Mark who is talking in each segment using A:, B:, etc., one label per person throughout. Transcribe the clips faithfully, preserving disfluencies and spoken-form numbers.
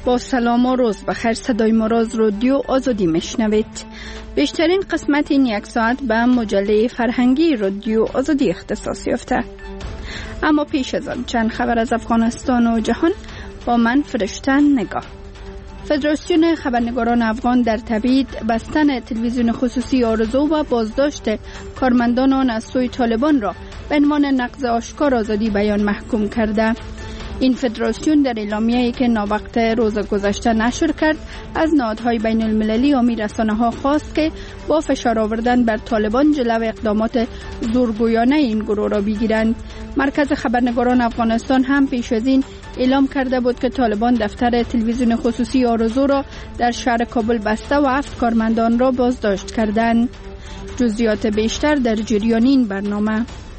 A: با سلام و روز بخیر. صدای ما را از رادیو آزادی میشنوید. بیشترین قسمت این یک ساعت به مجله فرهنگی رادیو آزادی اختصاص یافته. اما پیش از آن چند خبر از افغانستان و جهان با من فرشته نگاه. فدراسیون خبرنگاران افغان در تبعید بستن تلویزیون خصوصی آرزو و بازداشت کارمندان آن از سوی طالبان را به عنوان نقض آشکار آزادی بیان محکوم کرده. این فدراسیون در اعلامیه‌ای که ناوقت روز گذشته نشر کرد از نهادهای بین المللی و رسانه‌ها خواست که با فشار آوردن بر طالبان جلو اقدامات زورگویانه این گروه را بگیرند. مرکز خبرنگاران افغانستان هم پیش از این اعلام کرده بود که طالبان دفتر تلویزیون خصوصی آرزو را در شهر کابل بسته و هفت کارمندان را بازداشت کردند. جزئیات بیشتر در جریان این برنامه.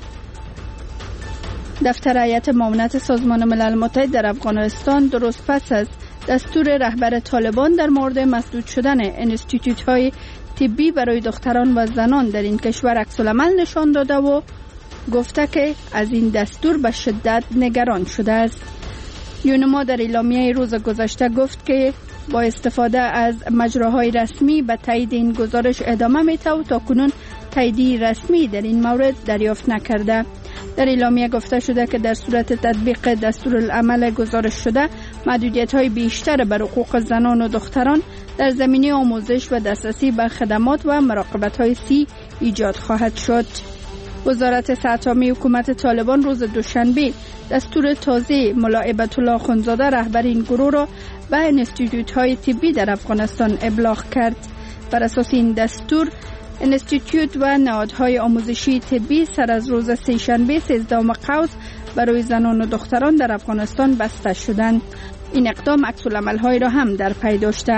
A: دفتر هیئت معاونت سازمان ملل متحد در افغانستان درست پس از دستور رهبر طالبان در مورد مسدود شدن انستیتوت‌های طبی برای دختران و زنان در این کشور عکس‌العمل نشان داده و گفته که از این دستور به شدت نگران شده است. یونما در اعلامیه روز گذشته گفت که با استفاده از مجراهای رسمی به تایید این گزارش ادامه می‌دهد و تاکنون تاییدی رسمی در این مورد دریافت نکرده. در اعلامیه گفته شده که در صورت تطبیق دستورالعمل گزارش شده محدودیت‌های بیشتر بر حقوق زنان و دختران در زمینه آموزش و دسترسی به خدمات و مراقبت‌های صحی ایجاد خواهد شد. وزارت صحت عامه حکومت طالبان روز دوشنبه دستور تازه ملا هیبت الله اخندزاده رهبر این گروه را به انستیتوت‌های طبی در افغانستان ابلاغ کرد. بر اساس این دستور انستیتوت و نهادهای آموزشی طبی سر از روز سه‌شنبه سیزدهم قوس برای زنان و دختران در افغانستان بسته شدند. این اقدام عکس‌العمل‌هایی را هم در پی داشته.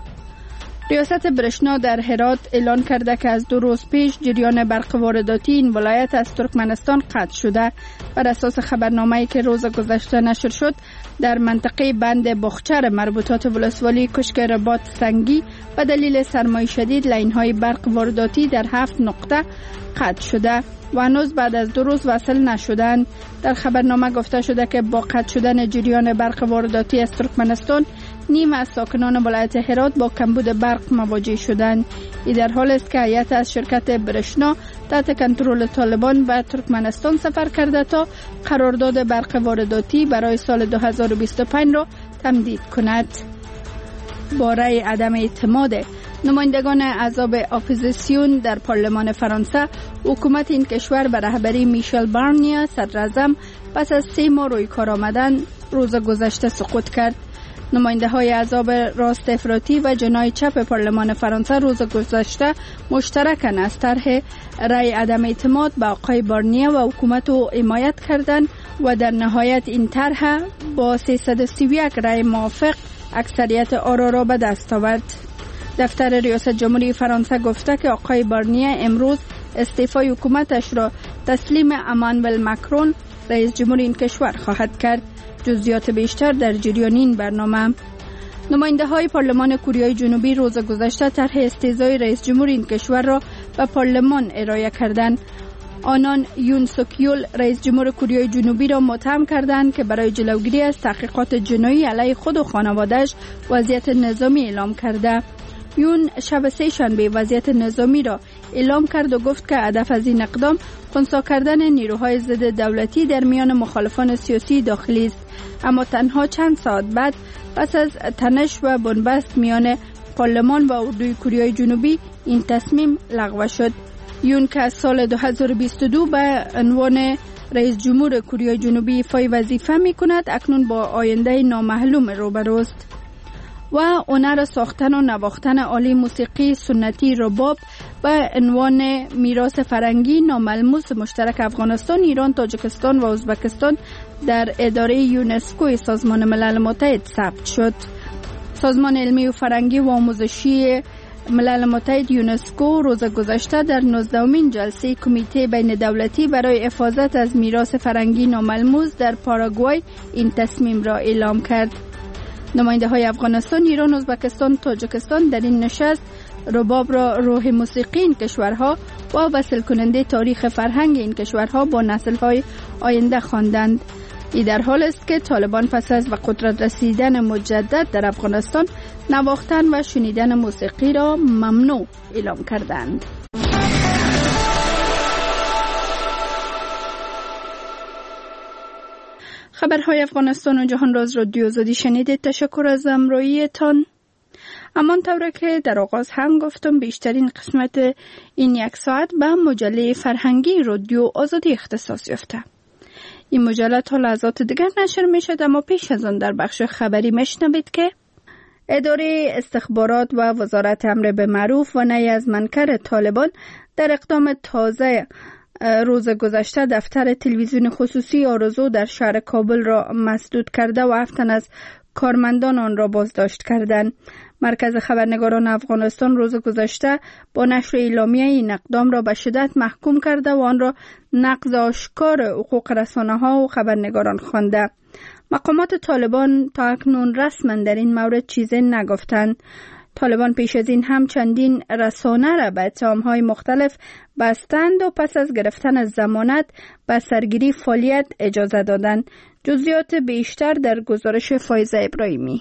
A: ریاست برشنا در هرات اعلان کرده که از دو روز پیش جریان برق وارداتی این ولایت از ترکمنستان قطع شده. بر اساس خبرنامه‌ای که روز گذشته نشر شد در منطقه بند بخچر مربوطات ولسوالی کشک رباط سنگی به دلیل سرمای شدید لاین‌های برق وارداتی در هفت نقطه قطع شده و هنوز بعد از دو روز وصل نشدند. در خبرنامه گفته شده که با قطع شدن جریان برق وارداتی از ترکمنستان نیم از ساکنان ولایت هرات با کمبود برق مواجه شدند. این در حال است که هیئت از شرکت برشنا تحت کنترل طالبان به ترکمنستان سفر کرده تا قرارداد برق وارداتی برای سال دو هزار و بیست و پنج را تمدید کند. باره عدم اعتماد نمایندگان احزاب اپوزیسیون در پارلمان فرانسه حکومت این کشور به رهبری میشل بارنیه صدراعظم پس از سه ماه روی کار آمدن روز گذشته سقوط کرد. نماینده های احزاب راست افراطی و جناح چپ پارلمان فرانسه روز گذشته مشترکاً از طرح رأی عدم اعتماد به آقای بارنیه و حکومت او حمایت کردند و در نهایت این طرح با سیصد و سی و یک رأی موافق اکثریت آرا را به دست آورد. دفتر ریاست جمهوری فرانسه گفته که آقای بارنیه امروز استعفای حکومتش را تسلیم امانوئل مکرون رئیس جمهور این کشور خواهد کرد. جزئیات بیشتر در جریان این برنامه. نماینده های پارلمان کره جنوبی روز گذشته طرح استعزای رئیس جمهور این کشور را به پارلمان ارائه کردند. آنان یون سوکیول رئیس جمهور کره جنوبی را متهم کردند که برای جلوگیری از تحقیقات جنایی علیه خود و خانواده‌اش وضعیت نظامی اعلام کرده. یون شب سه شنبه وضعیت نظامی را اعلام کرد و گفت که هدف از این اقدام خنثی کردن نیروهای ضد دولتی در میان مخالفان سیاسی داخلی است. اما تنها چند ساعت بعد پس از تنش و بنبست میان پارلمان و اردوی کره جنوبی این تصمیم لغو شد. یون که از سال دو هزار و بیست و دو به عنوان رئیس جمهور کره جنوبی ایفای وظیفه می کند اکنون با آینده نامعلوم روبروست. و هنر ساختن و نواختن آله موسیقی سنتی رباب به عنوان میراث فرهنگی ناملموس مشترک افغانستان، ایران، تاجیکستان و ازبکستان در اداره یونسکو سازمان ملل متحد ثبت شد. سازمان علمی و فرهنگی و آموزشی ملل متحد یونسکو روز گذشته در نوزدهمین جلسه کمیته بین دولتی برای حفاظت از میراث فرهنگی ناملموس در پاراگوای این تصمیم را اعلام کرد. نماینده های افغانستان، ایران، ازبکستان، تاجیکستان در این نشست رباب را روح موسیقی این کشورها و وصل کننده تاریخ فرهنگ این کشورها با نسل‌های آینده خواندند. این در حال است که طالبان پس از به قدرت رسیدن مجدد در افغانستان نواختن و شنیدن موسیقی را ممنوع اعلام کردند. خبرهای افغانستان و جهان راز رادیو آزادی شنیدید. تشکر از همراهیتان. همان طوره که در آغاز هم گفتم بیشترین قسمت این یک ساعت به مجله فرهنگی رادیو آزادی اختصاص یافته. این مجله تا لحظات دیگر نشر می شد، اما پیش از آن در بخش خبری میشنوید که اداره استخبارات و وزارت امر به معروف و نهی از منکر طالبان در اقدام تازه روز گذشته دفتر تلویزیون خصوصی آرزو در شهر کابل را مسدود کرده و هفت تن از کارمندان آن را بازداشت کردند. مرکز خبرنگاران افغانستان روز گذشته با نشر اعلامیه این اقدام را به شدت محکوم کرده و آن را نقض آشکار حقوق رسانه‌ها و خبرنگاران خوانده. مقامات طالبان تا اکنون رسما در این مورد چیزی نگفتند. طالبان پیش از این هم چندین رسانه را به اتهام‌های مختلف بستند و پس از گرفتن ضمانت به سرگیری فعالیت اجازه دادند. جزئیات بیشتر در گزارش فایزه ابراهیمی.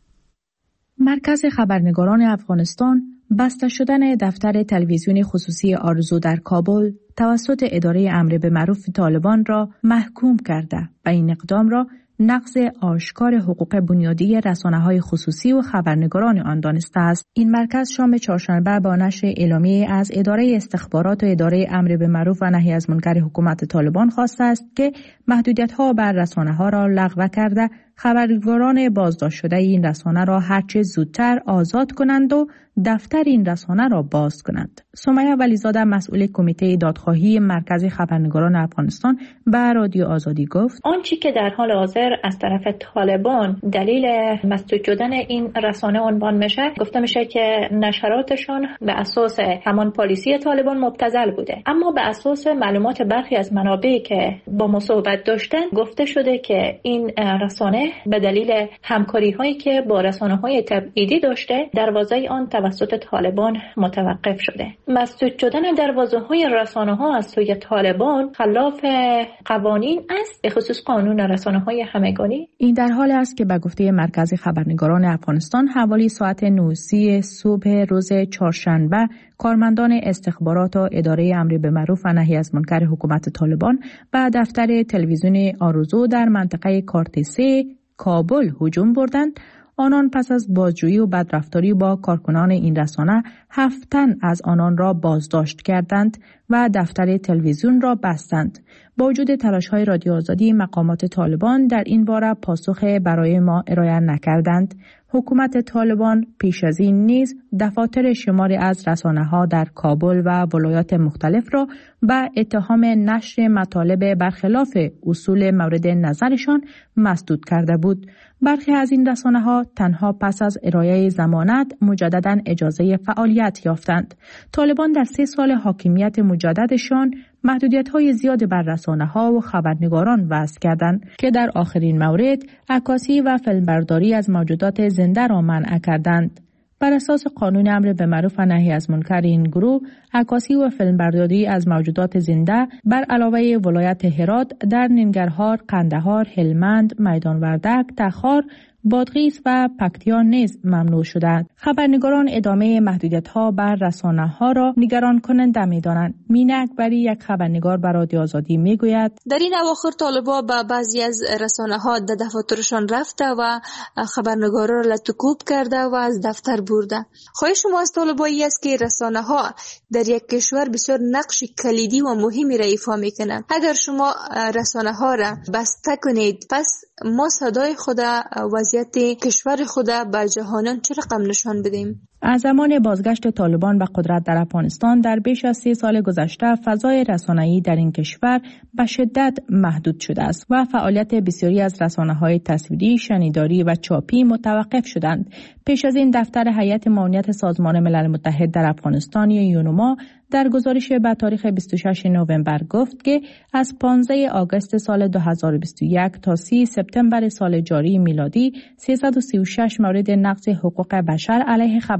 B: مرکز خبرنگاران افغانستان بسته شدن دفتر تلویزیون خصوصی آرزو در کابل توسط اداره امر به معروف طالبان را محکوم کرده و این اقدام را نقض آشکار حقوق بنیادی رسانه‌های خصوصی و خبرنگاران آن دانسته است. این مرکز شام چهارشنبه با نشر اعلامیه از اداره استخبارات و اداره امر به معروف و نهی از منکر حکومت طالبان خواسته است که محدودیت‌ها بر رسانه‌ها را لغو کرده خبرنگاران بازداشت شده این رسانه را هرچه زودتر آزاد کنند و دفتر این رسانه را باز کنند. سمیه ولیزاده مسئول کمیته دادخواهی مرکز خبرنگاران افغانستان به رادیو آزادی گفت:
C: آنچه که در حال حاضر از طرف طالبان دلیل مسدود شدن این رسانه عنوان میشه، گفته میشه که نشراتشان به اساس همان پالیسی طالبان مبتذل بوده، اما به اساس معلومات برخی از منابعی که با ما صحبت داشتن گفته شده که این رسانه به دلیل همکاری هایی که با رسانه های تبعیدی داشته دروازه آن توسط طالبان متوقف شده. مسدود شدن دروازه های رسانه ها از سوی طالبان خلاف قوانین است، به خصوص قانون رسانه های همگانی.
B: این در حال است که به گفته مرکز خبرنگاران افغانستان حوالی ساعت نه و سی صبح روز چهارشنبه کارمندان استخبارات و اداره امر به معروف و نهی از منکر حکومت طالبان به دفتر تلویزیون آرزو در منطقه کارتسه کابل هجوم بردند. آنان پس از بازجویی و بدرفتاری با کارکنان این رسانه هفت تن از آنان را بازداشت کردند و دفتر تلویزیون را بستند. با وجود تلاش‌های رادیو آزادی، مقامات طالبان در این باره پاسخ برای ما ارائه نکردند. حکومت طالبان پیش از این نیز دفاتر شماری از رسانه‌ها در کابل و ولایات مختلف را به اتهام نشر مطالب برخلاف اصول مورد نظرشان مسدود کرده بود. برخی از این رسانه‌ها تنها پس از ارائه ضمانت مجدداً اجازه فعالیت یافتند. طالبان در سه سال حاکمیت مجددشان محدودیت‌های زیاد بر رسانه‌ها و خبرنگاران وضع کردند که در آخرین مورد عکاسی و فیلمبرداری از موجودات زنده را منع کردند. بر اساس قانون امر به معروف و نهی از منکر این گروه، عکاسی و فیلمبرداری از موجودات زنده بر علاوه ولایت هرات در ننگرهار، قندهار، هلمند، میدان وردک، تخار، بادغیس و پکتیا نیز ممنوع شدند. خبرنگاران ادامه محدودیت‌ها بر رسانه‌ها را نگران کننده می‌دانند. مینه اکبری یک خبرنگار بر رادیو آزادی می‌گوید:
D: در این اواخر طالبان به بعضی از رسانه‌ها در دفاترشان رفته و خبرنگارا را لطکوب کرده و از دفتر برده. خواهش ما از طالبان است که رسانه‌ها در یک کشور بسیار نقش کلیدی و مهمی را ایفا می‌کنند. اگر شما رسانه‌ها را بسته کنید، پس ما صدای خود وضعیت کشور خود به جهانیان چه رقم نشان بدیم؟
B: از زمان بازگشت طالبان به قدرت در افغانستان در بیش از سه سال گذشته فضای رسانه‌ای در این کشور به شدت محدود شده است و فعالیت بسیاری از رسانه‌های تصویری، شنیداری و چاپی متوقف شدند. پیش از این دفتر هیئت معاونت سازمان ملل متحد در افغانستان یونما در گزارش به تاریخ بیست و ششم نوامبر گفت که از پانزده آگوست سال دو هزار و بیست و یک تا سی سپتامبر سال جاری میلادی سیصد و سی و شش مورد نقض حقوق بشر علیه خبر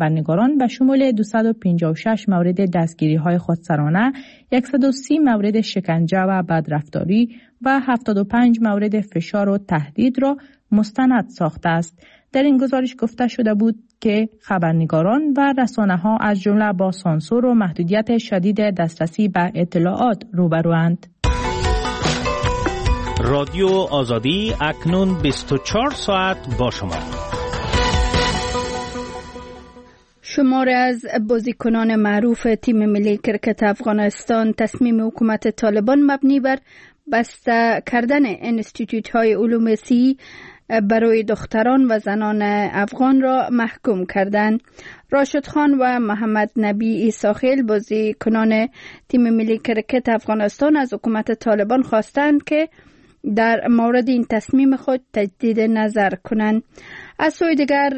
B: خبرنگاران به شمول دویست و پنجاه و شش مورد دستگیری‌های خودسرانه، صد و سی مورد شکنجه و بدرفتاری و هفتاد و پنج مورد فشار و تهدید را مستند ساخته است. در این گزارش گفته شده بود که خبرنگاران و رسانه‌ها از جمله با سانسور و محدودیت شدید دسترسی به اطلاعات روبروند.
E: رادیو آزادی اکنون بیست و چهار ساعت با شما.
A: شماری از بازیکنان معروف تیم ملی کرکت افغانستان تصمیم حکومت طالبان مبنی بر بسته کردن انستیتوت های علوم صحی برای دختران و زنان افغان را محکوم کردند. راشد خان و محمد نبی عیساخیل بازیکنان تیم ملی کرکت افغانستان از حکومت طالبان خواستند که در مورد این تصمیم خود تجدید نظر کنند. از سوی دیگر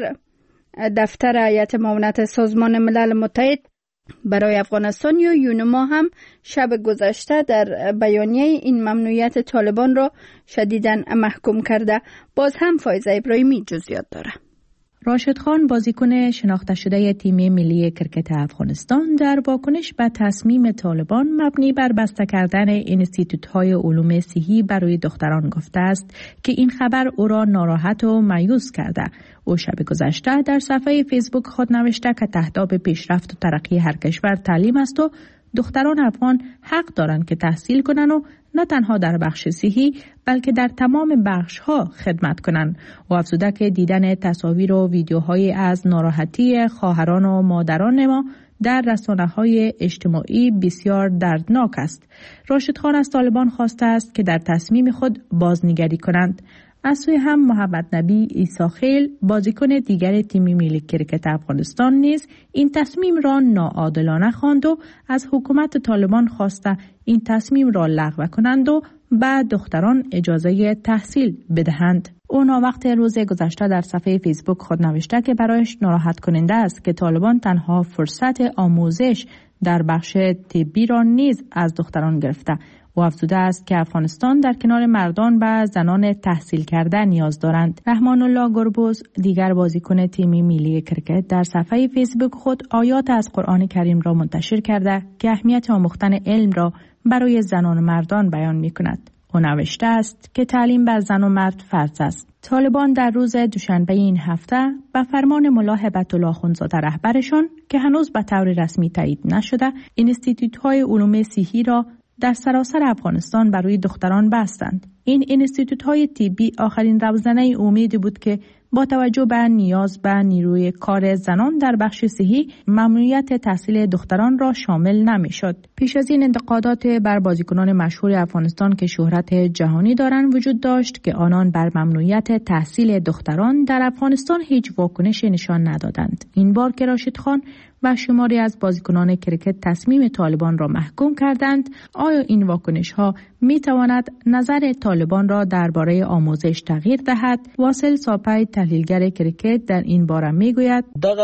A: دفتر هیئت معاونت سازمان ملل متحد برای افغانستان یا یونما هم شب گذشته در بیانیه این ممنوعیت طالبان را شدیداً محکوم کرده. باز هم فایزه ابراهیمی جزئیات داره.
B: راشد خان بازیکن شناخته شده تیم ملی کرکت افغانستان در واکنش به تصمیم طالبان مبنی بر بسته کردن انستیتوت‌های علوم صحی برای دختران گفته است که این خبر او را ناراحت و مایوس کرده. او شب گذشته در صفحه فیسبوک خود نوشته که تهداب پیشرفت و ترقی هر کشور تعلیم است و دختران افغان حق دارند که تحصیل کنند و نه تنها در بخش صحی بلکه در تمام بخش‌ها خدمت کنند. و افزوده که دیدن تصاویر و ویدیوهای از ناراحتی خواهران و مادران ما در رسانه‌های اجتماعی بسیار دردناک است. راشد خان از طالبان خواسته است که در تصمیم خود بازنگری کنند. از سوی هم محمد نبی عیساخیل بازیکن دیگر تیم ملی کرکت افغانستان نیز این تصمیم را ناعادلانه خواند و از حکومت طالبان خواسته این تصمیم را لغو کنند و به دختران اجازه تحصیل بدهند. او وقت روز گذشته در صفحه فیسبوک خود نوشته که برایش ناراحت کننده است که طالبان تنها فرصت آموزش در بخش طبی را نیز از دختران گرفته. و افزوده است که افغانستان در کنار مردان و زنان تحصیل کرده نیاز دارند. رحمان الله گربوز دیگر بازیکن تیم ملی کرکت در صفحه فیسبوک خود آیات از قرآن کریم را منتشر کرده که اهمیت آموختن علم را برای زنان و مردان بیان می کند. او نوشته است که تعلیم بر زن و مرد فرض است. طالبان در روز دوشنبه این هفته به فرمان ملا هبت الله اخوندزاده رهبرشان که هنوز به طور رسمی تایید نشده، انستیتوت‌های علوم صحی را در سراسر افغانستان برای دختران بستند. این انستیتوت‌های طبی آخرین روزنه امید بود که با توجه به نیاز به نیروی کار زنان در بخش صحی ممنوعیت تحصیل دختران را شامل نمی‌شد. پیش از این انتقادات بر بازیکنان مشهور افغانستان که شهرت جهانی دارند وجود داشت که آنان بر ممنوعیت تحصیل دختران در افغانستان هیچ واکنشی نشان ندادند. این بار که راشد خان و شماری از بازیکنان کرکت تصمیم طالبان را محکوم کردند، آیا این واکنش ها می تواند نظر طالبان را درباره آموزش تغییر دهد؟ واصل ساپای تحلیلگر کرکت در این باره می گوید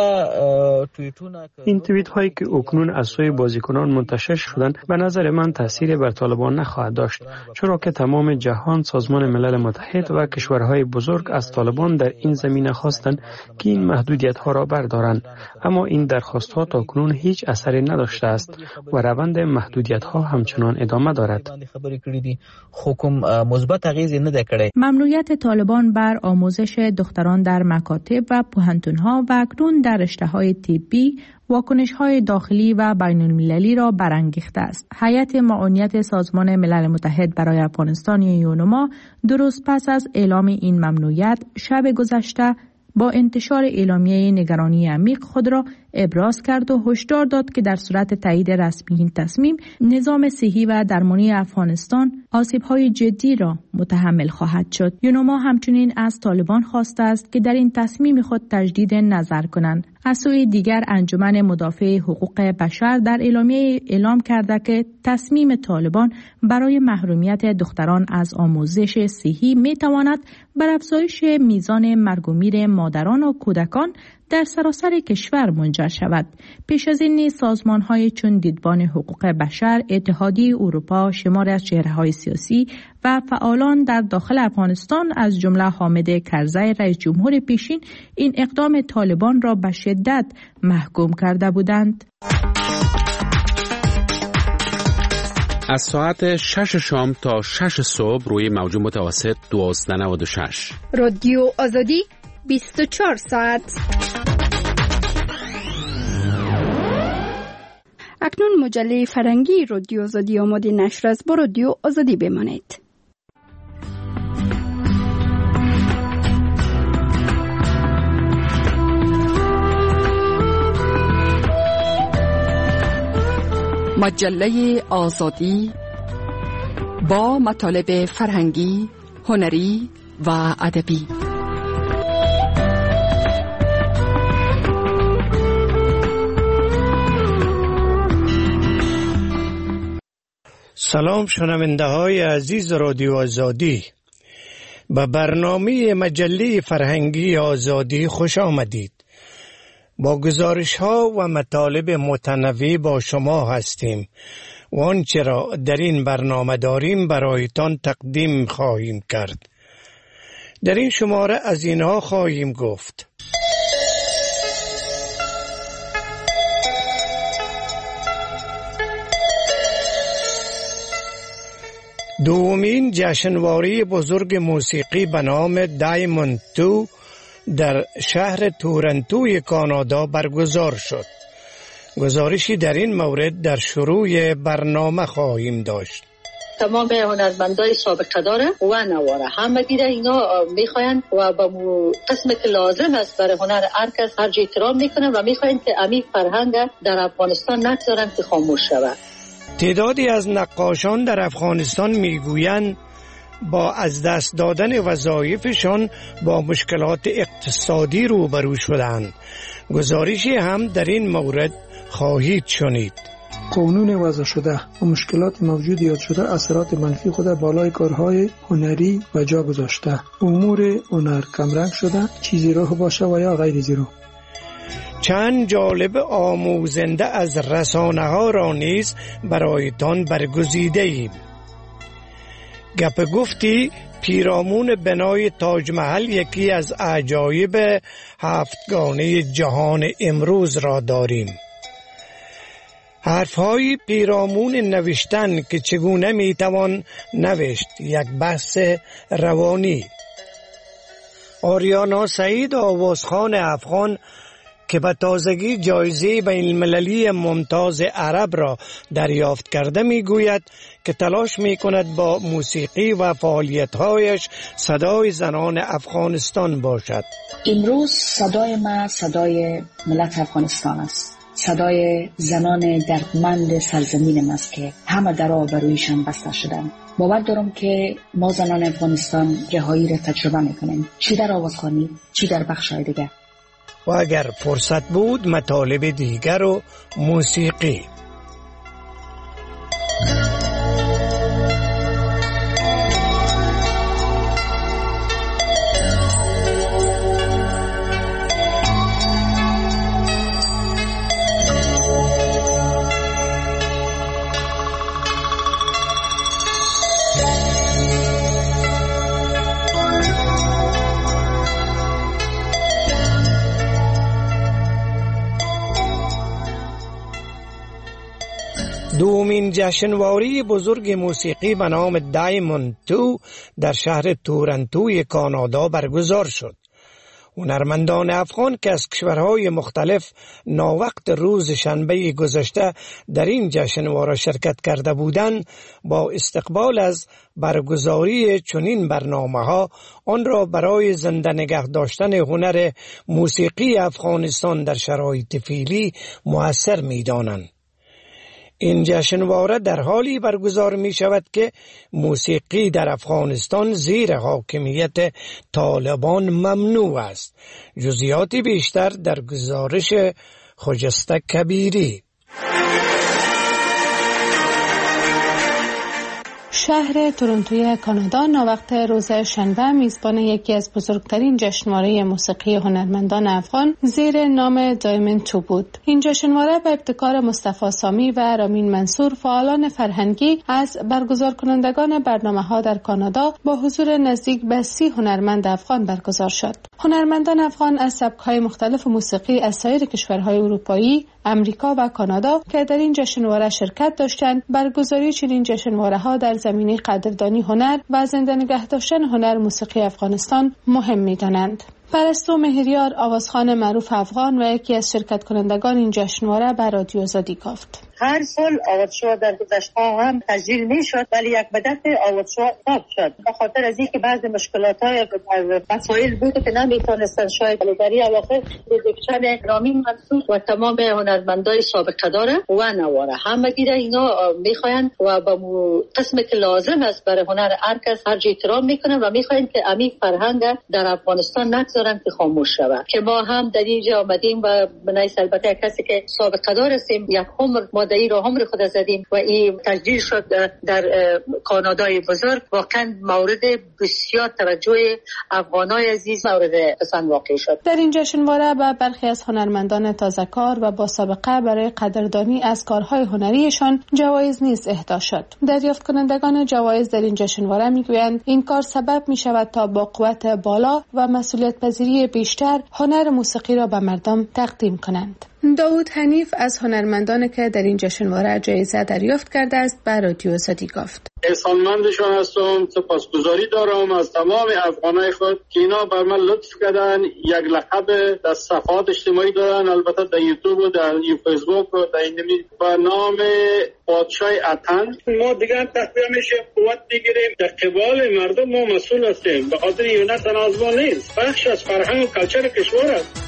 F: این توییت هایی که اکنون از سوی بازیکنان منتشر شدند به نظر من تأثیری بر طالبان نخواهد داشت، چرا که تمام جهان، سازمان ملل متحد و کشورهای بزرگ از طالبان در این زمینه خواستند که این محدودیت ها را بردارند، اما این درخواست ها تا کنون هیچ اثری نداشته است و روند محدودیت ها همچنان ادامه دارد.
B: ممنوعیت طالبان بر آموزش دختران در مکاتب و پوهنتون ها و اکنون در رشته های طبی واکنش های داخلی و بین المللی را برانگیخته است. هیئت معاونت سازمان ملل متحد برای افغانستان یونما درست پس از اعلام این ممنوعیت شب گذشته با انتشار اعلامیه نگرانی عمیق خود را ابراز کرد و هشدار داد که در صورت تایید رسمی این تصمیم نظام صحی و درمانی افغانستان آسیب‌های جدی را متحمل خواهد شد. یونما همچنین از طالبان خواسته است که در این تصمیم خود تجدید نظر کنند. از سوی دیگر انجمن مدافع حقوق بشر در اعلامیه اعلام کرده که تصمیم طالبان برای محرومیت دختران از آموزش صحی می‌تواند بر افزایش میزان مرگ و میر مادران و کودکان در سراسر کشور منجر شود. پیش از این سازمان‌های چون دیدبان حقوق بشر، اتحادیه اروپا، شماری از چهره‌های سیاسی و فعالان در داخل افغانستان از جمله حامد کرزی رئیس جمهور پیشین این اقدام طالبان را به شدت محکوم کرده بودند.
G: از ساعت شش شام تا شش صبح روی موج متوسط دوازده و نود و شش.
A: رادیو آزادی بیست و چهار ساعت. اکنون مجله فرنگی رادیو آزادی آماده نشر است. با رادیو آزادی بمانید.
H: مجله آزادی با مطالب فرهنگی، هنری و ادبی.
I: سلام شنونده های عزیز رادیو آزادی، به برنامه مجله فرهنگی آزادی خوش آمدید. با گزارش ها و مطالب متنوع با شما هستیم و آنچه را در این برنامه داریم برایتان تقدیم خواهیم کرد. در این شماره از اینها خواهیم گفت: دومین جشنواره بزرگ موسیقی به نام دایموند دو در شهر تورنتوی کانادا برگزار شد. گزارشی در این مورد در شروع برنامه خواهیم داشت.
J: تمام هنرمندای سابقه داره و نواره همه دیده اینا میخواین و به قسم که لازم است برای هنر هر کس هر جای احترام میکنن و میخواین که امی فرهنگ در افغانستان نگذارن که خاموش شود.
I: تعدادی از نقاشان در افغانستان میگویند با از دست دادن وظایفشان با مشکلات اقتصادی روبرو شدند. گزارشی هم در این مورد خواهید شنید.
K: قانون وضع شده و مشکلات موجود یاد شده اثرات منفی خود بالای کارهای هنری و جا گذاشته. امور هنر کمرنگ شده، چیزی روح باشه و یا غیر زیرو.
I: چند جالب آموزنده از رسانه ها را نیز برایتان برگزیده ایم. گپ گفتی پیرامون بنای تاج محل یکی از عجایب هفتگانه جهان امروز را داریم. حرفهای پیرامون نوشتن که چگونه میتوان نوشت، یک بحث روانی. آریانا سعید آوازخوان افغان که به تازگی جایزه بین المللی ممتاز عرب را دریافت کرده میگوید که تلاش میکند با موسیقی و فعالیت‌هایش صدای زنان افغانستان باشد.
L: امروز صدای ما صدای ملت افغانستان است. صدای زنان دردمند سرزمین است که همه درها بر رویشان بسته شدند. باور دارم که ما زنان افغانستان رهایی را تجربه میکنیم، چی در آوازخوانی، چی در بخش‌های دیگر.
I: و اگر فرصت بود مطالب دیگر و موسیقی. دومین جشنواره بزرگ موسیقی به نام دایموند دو در شهر تورنتوی کانادا برگزار شد. هنرمندان افغان که از کشورهای مختلف ناوقت روز شنبه گذشته در این جشنواره شرکت کرده بودند، با استقبال از برگزاری چنین برنامه‌ها آن را برای زنده نگه داشتن هنر موسیقی افغانستان در شرایط فعلی مؤثر می‌دانند. این جشنواره در حالی برگزار می شود که موسیقی در افغانستان زیر حاکمیت طالبان ممنوع است. جزئیات بیشتر در گزارش خجسته کبیری.
M: شهر تورنتوی کانادا ناوقت روز شنبه میزبان یکی از بزرگترین جشنواره موسیقی هنرمندان افغان زیر نام دایموند تو بود. این جشنواره به ابتکار مصطفی سامی و رامین منصور فعالان فرهنگی از برگزار کنندگان برنامه‌ها در کانادا با حضور نزدیک به سی هنرمند افغان برگزار شد. هنرمندان افغان از سبک‌های مختلف موسیقی از سایر کشورهای اروپایی، امریکا و کانادا که در این جشنواره شرکت داشتند، برگزاری چنین جشنواره‌ها در زمینه قدردانی هنر و زنده نگه داشتن هنر موسیقی افغانستان مهم می‌دانند. پرستو مهریار، آوازخوان معروف افغان و یکی از شرکت کنندگان این جشنواره به رادیو آزادی گفت:
J: هر سال آوازشو در گذشته هم تسجیل میشد، ولی یک مدت آوازشو استاپ شد به خاطر از اینکه بعضی مشکلات‌های مسائل بود که نمیتونستن شاید در این اواخر پروداکشن رامین منصور و تمام هنرمندای سابقه داره و نواره همه دیره اینا میخواین و با قسمی که لازم است برای هنر هر کس هر جای احترام میکنن و میخواین که امی فرهنگ در افغانستان نگذارن که خاموش شود. که ما هم در اینجا آمدیم و بنایس البته کسی که سابقه دار هستیم یک عمر مادهی را عمر خود زدیم و این تسجیل شد در کانادای بزرگ. واقعا مورد بسیار توجه افغانای عزیز مورد پسند واقع شد.
M: در این جشنواره به برخی از هنرمندان تازه‌کار و با سابقه برای قدردانی از کارهای هنریشان جوایز نیز اهدا شد. دریافت کنندگان جوایز در این جشنواره میگویند این کار سبب می شود تا با قوت بالا و مسئولیت پذیری بیشتر هنر موسیقی را به مردم تقدیم کنند. داود حنیف از هنرمندان که در این جشنواره جایزه دریافت کرده است به رادیو آزادی گفت:
N: احسانمندشان هستم، سپاسگزاری دارم از تمام افغانای خود که اینا بر من لطف کردن، یک لقب در صفحات اجتماعی دارن، البته در یوتیوب و در فیسبوک و در این با نام پادشاه اتن. ما دیگه تقویه میشه قوت بگیریم، در قبال مردم ما مسئول هستیم، به خاطر این نه تنها از ما نیست، بخش از فرهنگ و کلچر کشور است.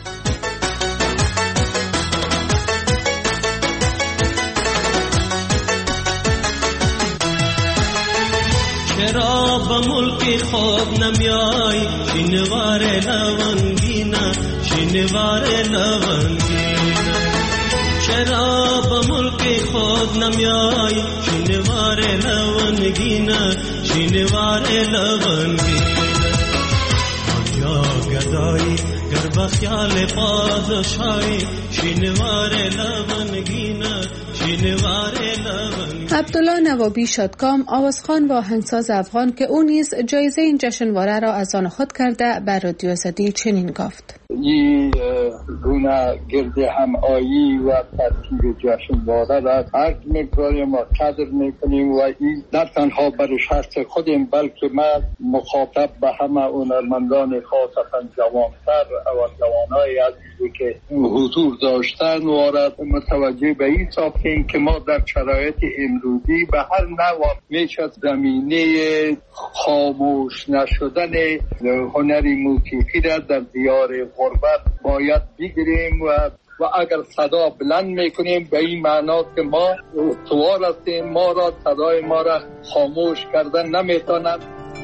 O: چرا به ملک خود نمیای شینوار لونگینا شینوار لونگینا چرا به ملک خود نمیای شینوار لونگینا شینوار لونگینا آیا گدایی گر بخیال پادشاهی شینوار لونگینا شینوار لونگینا.
M: عبدالله نوابی شادکام، آوازخوان و آهنگساز افغان که او نیز جایزه این جشنواره را از آن خود کرده، بر رادیو آزادی چنین گفت:
P: این گونه گرد همایی و ترتیب جشنواره را عرض می‌کنیم و قدر می‌کنیم و این نه تنها برای شخص خودم بلکه من مخاطب به همه هنرمندان خاصتا جوانتر و جوانای عزیزی که حضور داشتن و را متوجه به این ساختیم که ما در شرایط امروزی به هر نوع میشه زمینه خاموش نشدن هنری موسیقی را در دیار غربت باید بگیریم و و اگر صدا بلند میکنیم به این معنا که ما سوار هستیم، ما را صدای ما را خاموش کردن نمیتونند.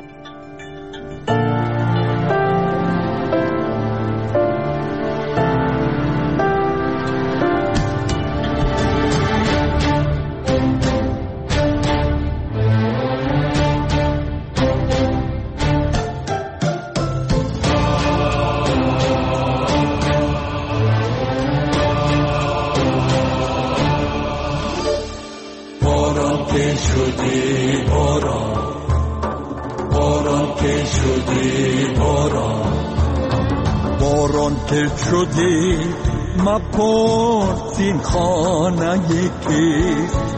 Q: شدی باران باران که شدی باران باران که شدی مپرس این خانه یکیست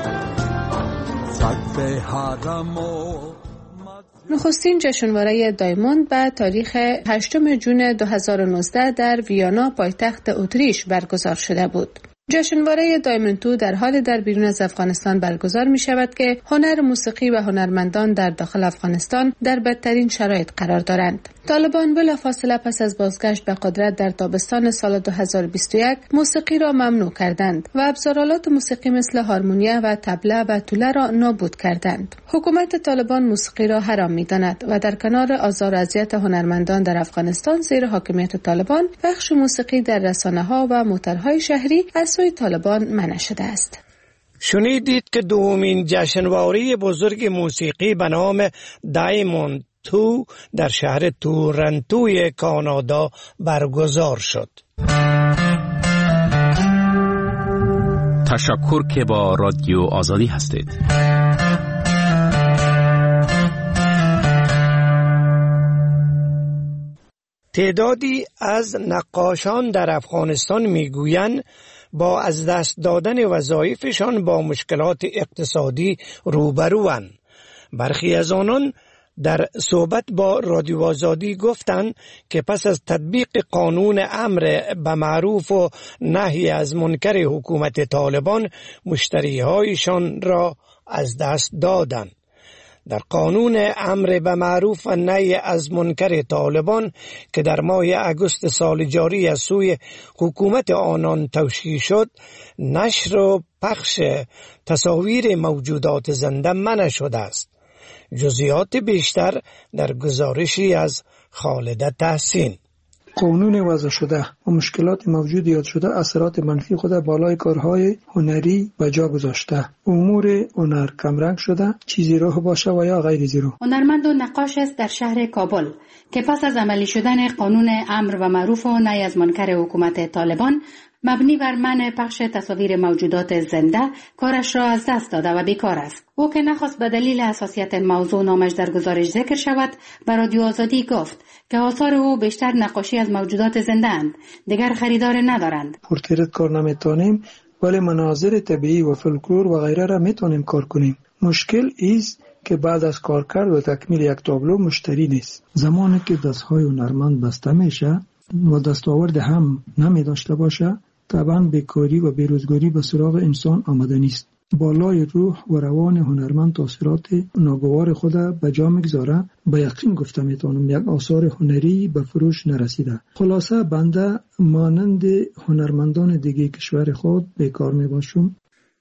Q: سقف حرم و
M: نخستین جشنواره دایموند به تاریخ هشتم ژوئن دو هزار و نوزده در ویانا پایتخت اتریش برگزار شده بود. جشنواره دایموند تو در حال در بیرون از افغانستان برگزار می شود که هنر موسیقی و هنرمندان در داخل افغانستان در بدترین شرایط قرار دارند. طالبان بلافاصله پس از بازگشت به قدرت در تابستان سال دو هزار و بیست و یک موسیقی را ممنوع کردند و ابزارالات موسیقی مثل هارمونیه و طبله و توله را نابود کردند. حکومت طالبان موسیقی را حرام می‌داند و در کنار آزار و اذیت هنرمندان در افغانستان زیر حاکمیت طالبان پخش موسیقی در رسانه‌ها و موترهای شهری از سوی طالبان منع شده است.
I: شنیدید که دومین جشنواره بزرگ موسیقی به نام دایموند تو در شهر تورنتوی کانادا برگزار شد.
G: تشکر که با رادیو آزادی هستید.
I: تعدادی از نقاشان در افغانستان میگویند با از دست دادن وظایفشان با مشکلات اقتصادی روبروند. برخی از آنان در صحبت با رادیو آزادی گفتند که پس از تطبیق قانون امر به معروف و نهی از منکر حکومت طالبان مشتریهایشان را از دست دادند. در قانون امر به معروف و نهی از منکر طالبان که در ماه اگست سال جاری از سوی حکومت آنان توشیح شد، نشر و پخش تصاویر موجودات زنده منع شده است. جزئیات بیشتر در گزارشی از خالده تحسین.
K: قانون وضع شده و مشکلات موجود یاد شده اثرات منفی خود بالای کارهای هنری به جا گذاشته. امور هنر کمرنگ شده، چیزی راه باشه و یا غیر زیرو.
R: هنرمند و نقاش است در شهر کابل که پس از عملی شدن قانون امر و معروف و نهی از منکر حکومت طالبان مبنی بر منع پخش تصاویر موجودات زنده کارش را از دست داده و بیکار است. او که نخواست به دلیل حساسیت موضوع نامش در گزارش ذکر شود، به رادیو آزادی گفت که آثار او بیشتر نقاشی از موجودات زنده اند، دیگر خریدار ندارند.
K: پورتریت کار نمیتونیم، ولی مناظر طبیعی و فولکلور و غیره را میتونیم کار کنیم. مشکل ایست که بعد از کار کرد و تکمیل یک تابلو مشتری نیست. زمانی که دستهای هنرمند بسته میشه و دستاورد هم نمی داشته باشه، طبعا بیکاری و بیروزگاری به سراغ انسان آمده نیست. بالای روح و روان هنرمند تاثیرات ناگوار خود به جا میگذاره. به یقین گفته میتونم یک آثار هنری به فروش نرسیده. خلاصه بنده مانند هنرمندان دیگه کشور خود بیکار میباشم.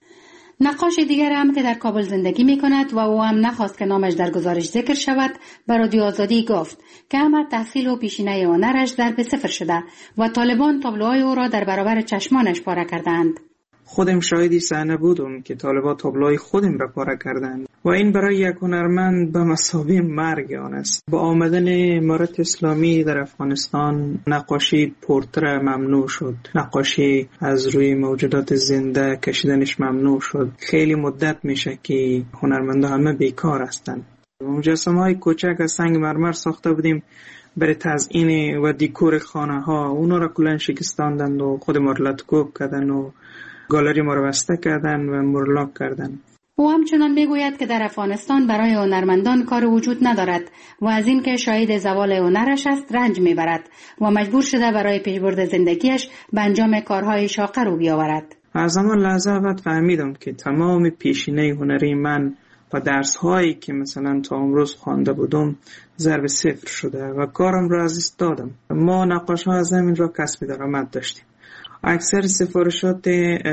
R: نقاش دیگر هم که در کابل زندگی می کند و او هم نخواست که نامش در گزارش ذکر شود، به رادیو آزادی گفت که هم تحصیل و پیشینه هنرش ضرب صفر شده و طالبان تابلوهای او را در برابر چشمانش پاره کردند.
S: خودم شاهدی صحنه بودم که طالبان تابلوهای خودم را پاره کردند و این برای یک هنرمند به مثابه مرگ آن است. با آمدن امارت اسلامی در افغانستان نقاشی پورتره ممنوع شد، نقاشی از روی موجودات زنده کشیدنش ممنوع شد. خیلی مدت میشه که هنرمندا همه بیکار هستند. مجسمه های کوچک از سنگ مرمر ساخته بودیم برای تزیین و دیکور خانه ها، اونا را کلن شکستاندند و خود ما را لطکوب کردن و گالری ما را بسته کردن و مرلاک کردن.
R: او همچنان میگوید که در افغانستان برای هنرمندان کار وجود ندارد و از این که شاهد زوال هنرش است رنج میبرد و مجبور شده برای پیشبرد زندگیش به انجام کارهای شاقه رو بیاورد.
S: از همان لحظه بعد فهمیدم که تمام پیشینه هنری من و درس هایی که مثلا تا امروز خوانده بودم ضرب صفر شده و کارم را از دست دادم. ما نقاش ها از همین را کسب درآمد داشتیم. اکثر سفارشات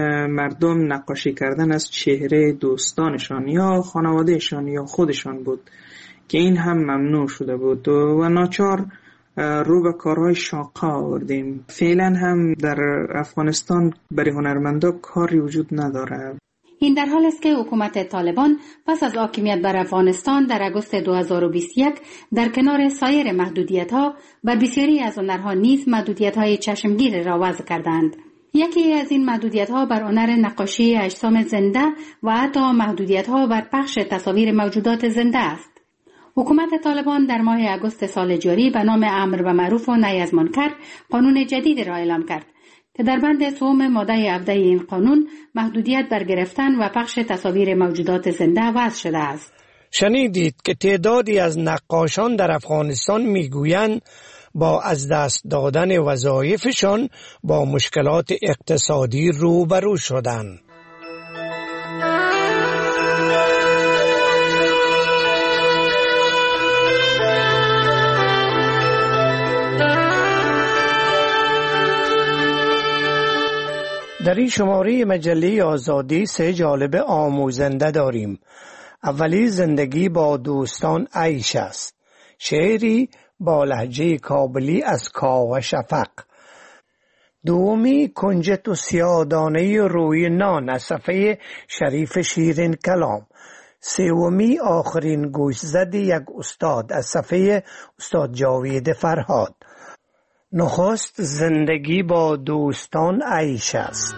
S: مردم نقاشی کردن از چهره دوستانشان یا خانوادهشان یا خودشان بود که این هم ممنوع شده بود و ناچار رو به کارهای شاقه آوردیم. فعلا هم در افغانستان برای هنرمندا کاری وجود نداره.
R: این در حال است که حکومت طالبان پس از حاکمیت بر افغانستان در آگوست دو هزار و بیست و یک در کنار سایر محدودیت‌ها بر بسیاری از هنرها نیز محدودیت‌های چشمگیر را وضع کردند. یکی از این محدودیت‌ها بر هنر نقاشی اجسام زنده و حتی محدودیت‌ها بر پخش تصاویر موجودات زنده است. حکومت طالبان در ماه آگوست سال جاری به نام امر به معروف و نهی از منکر قانون جدید را اعلام کرد که در بند سوم ماده هفده این قانون محدودیت بر گرفتن و پخش تصاویر موجودات زنده وضع شده است.
I: شنیدید که تعدادی از نقاشان در افغانستان میگویند با از دست دادن وظایفشان با مشکلات اقتصادی روبرو شدند. در این شماره مجله آزادی سه جالب آموزنده داریم. اولی زندگی با دوستان عیش است. شعری با لهجه کابلی از کاوه شفق. دومی کنجد و سیاه‌دانه روی نان از صفحه شریف شیرین کلام. سومی آخرین گوشزد یک استاد از صفحه استاد جاوید فرهاد. نخست زندگی با دوستان عیش است.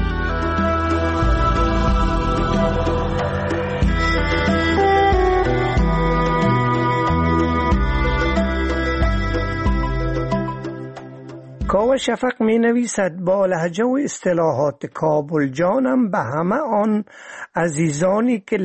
I: کاوه شفق می نویسد با لهجه و اصطلاحات کابل جانم به همه آن عزیزانی که